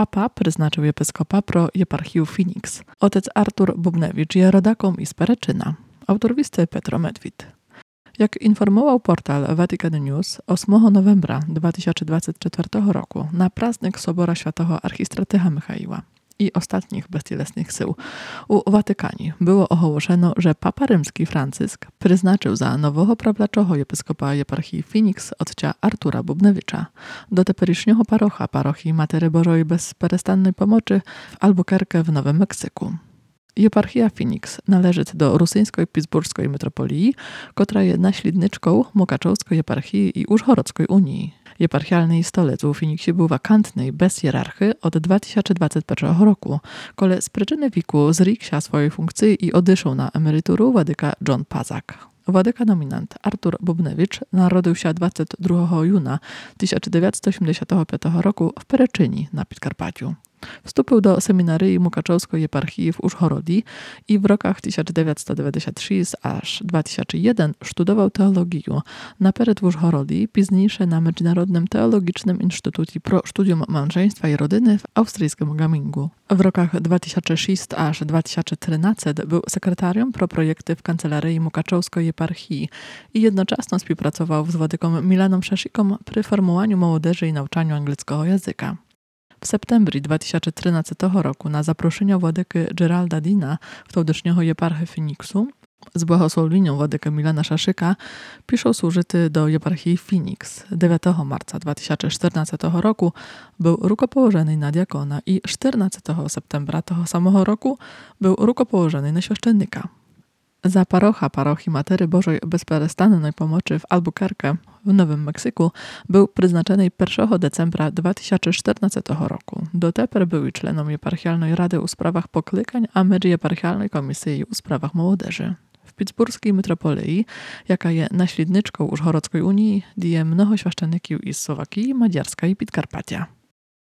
Papa przeznaczył episkopa pro eparchiju Phoenix. Otec Artur Bubnewicz je rodakom i z Pereczyna. Autor listy Petro Medwid. Jak informował portal Vatican News, 8 novembra 2024 roku na praznik Sobora Świętego Archistratycha Michaiła i ostatnich bezcielesnych sył u Watykanie było ogłoszeno, że Papa Rzymski Franciszek przeznaczył za nowego prawlaczogo episkopa eparchii Phoenix otcia Artura Bubnewicza do teperyśnego parochii Matery Bożej Bezperestannej Pomocy w Albuquerque w Nowym Meksyku. Eparchia Phoenix należy do rusyńskiej pittsburskiej metropolii, która jest naśladniczką Mukaczowskiej eparchii i Użhorodzkiej Unii. Eparchialny stolec w Phoenixie był wakantny bez hierarchy od 2021 roku, kole z przyczyny wieku zrzekł się swojej funkcji i odeszł na emeryturę władyka John Pazak. Władyka nominant Artur Bubnewicz narodził się 22 juna 1985 roku w Pereczyni na Podkarpaciu. Wstąpił do seminarii Mukaczowskiej eparchii w Użhorodzi i w rokach 1993 aż 2001 studował teologię najpierw w Użhorodzi, później na Międzynarodnym Teologicznym Instytucie pro Studium Małżeństwa i Rodziny w austriackim Gamingu. W rokach 2006 aż 2013 był sekretarium pro projekty w kancelarii Mukaczowskiej eparchii i jednocześnie współpracował z władyką Milanem Szasziką przy formułowaniu młodzieży i nauczaniu angielskiego języka. W septembrie 2013 roku na zaproszenie władyki Geralda Dina w tałdyszniego eparchii Phoenixu z błogosławieniem władyka Milana Szaszyka piszą służyty do eparchii Phoenix. 9 marca 2014 roku był rukopołożony na diakona i 14 septembra tego samego roku był rukopołożony na świeszczennika. Za parochii Matery Bożej Bezperestannej Pomocy w Albuquerque w Nowym Meksyku był przeznaczony 1 decembra 2014 roku. Doteper był członem eparchialnej rady u sprawach poklykań, a międzyeparchialnej komisji u sprawach młodzieży. W pittsburskiej metropolii, jaka jest naśladniczką Użhorodzkiej Unii, dzieje mnoho świeszczeników z Słowakii, Madziarska i Podkarpacia.